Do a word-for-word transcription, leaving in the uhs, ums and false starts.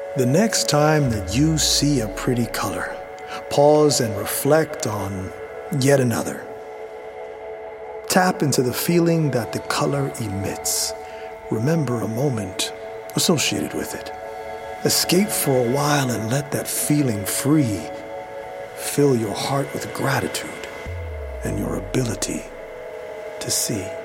The next time that you see a pretty color, pause and reflect on yet another. Tap into the feeling that the color emits. Remember a moment associated with it. Escape for a while and let that feeling free. Fill your heart with gratitude and your ability to see.